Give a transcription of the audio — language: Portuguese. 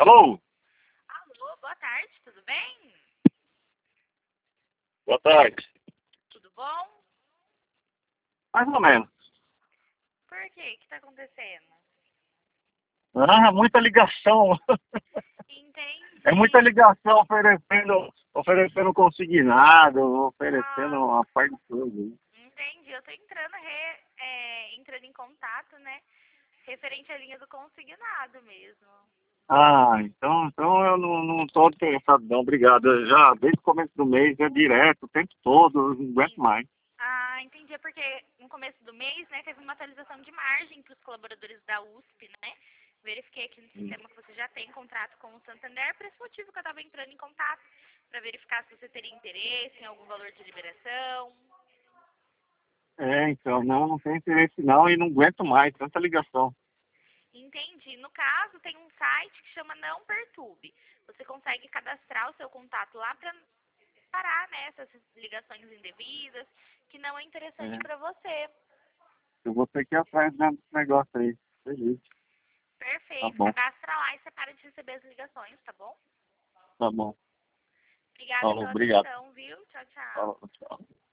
Alô? Alô, boa tarde, tudo bem? Boa tarde. Tudo bom? Mais ou menos. Por quê? O que está acontecendo? Ah, muita ligação. Entendi. É muita ligação oferecendo consignado, oferecendo Ah, uma parte de tudo. entendi. Eu tô entrando em contato, né? Referente à linha do consignado mesmo. Ah, então eu não tô interessado não, obrigado. Eu já desde o começo do mês, é direto, o tempo todo, eu não aguento Sim. mais. Ah, entendi. É porque no começo do mês, né, teve uma atualização de margem para os colaboradores da USP, né? Verifiquei aqui no sistema que você já tem contrato com o Santander, por esse motivo que eu estava entrando em contato, para verificar se você teria interesse em algum valor de liberação. Então, não tenho interesse não e não aguento mais, tanta ligação. Entendi. No caso, tem um site que chama Não Perturbe. Você consegue cadastrar o seu contato lá para parar, né, essas ligações indevidas, que não é interessante É, para você. eu vou ter que ir atrás desse negócio aí. Feliz. Tá Perfeito. bom, Cadastra lá e você para de receber as ligações, tá bom? tá bom. Obrigada Falou, pela obrigado. atenção, viu? Tchau, tchau. Falou, tchau.